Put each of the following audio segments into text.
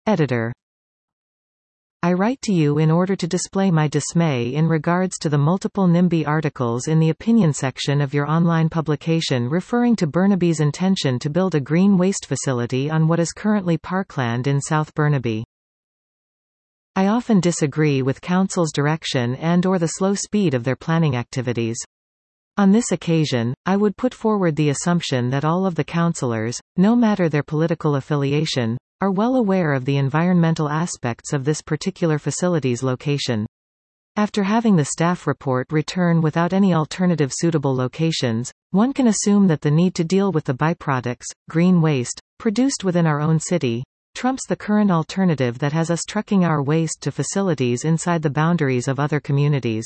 Editor. I write to you in order to display my dismay in regards to the multiple NIMBY articles in the opinion section of your online publication referring to Burnaby's intention to build a green waste facility on what is currently parkland in South Burnaby. I often disagree with Council's direction and/or the slow speed of their planning activities. On this occasion, I would put forward the assumption that all of the councillors, no matter their political affiliation, are well aware of the environmental aspects of this particular facility's location. After having the staff report return without any alternative suitable locations, one can assume that the need to deal with the byproducts, green waste, produced within our own city, trumps the current alternative that has us trucking our waste to facilities inside the boundaries of other communities.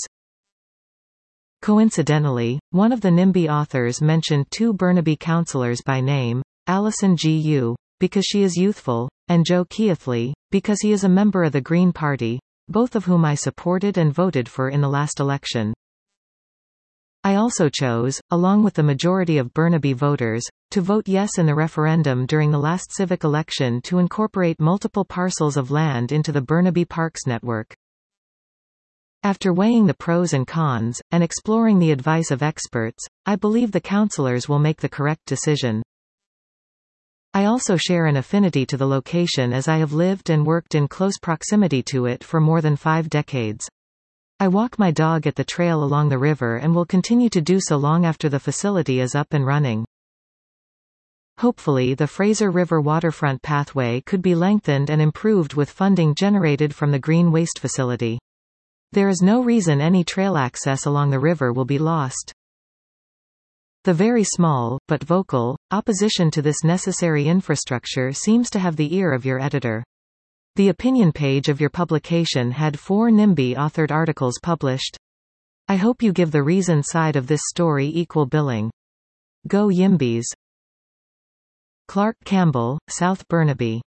Coincidentally, one of the NIMBY authors mentioned two Burnaby councillors by name, Alison Gu, because she is youthful, and Joe Keithley, because he is a member of the Green Party, both of whom I supported and voted for in the last election. I also chose, along with the majority of Burnaby voters, to vote yes in the referendum during the last civic election to incorporate multiple parcels of land into the Burnaby Parks network. After weighing the pros and cons, and exploring the advice of experts, I believe the councillors will make the correct decision. I also share an affinity to the location as I have lived and worked in close proximity to it for more than 5 decades. I walk my dog at the trail along the river and will continue to do so long after the facility is up and running. Hopefully the Fraser River waterfront pathway could be lengthened and improved with funding generated from the green waste facility. There is no reason any trail access along the river will be lost. The very small, but vocal, opposition to this necessary infrastructure seems to have the ear of your editor. The opinion page of your publication had 4 NIMBY-authored articles published. I hope you give the reason side of this story equal billing. Go Yimbys! Clark Campbell, South Burnaby.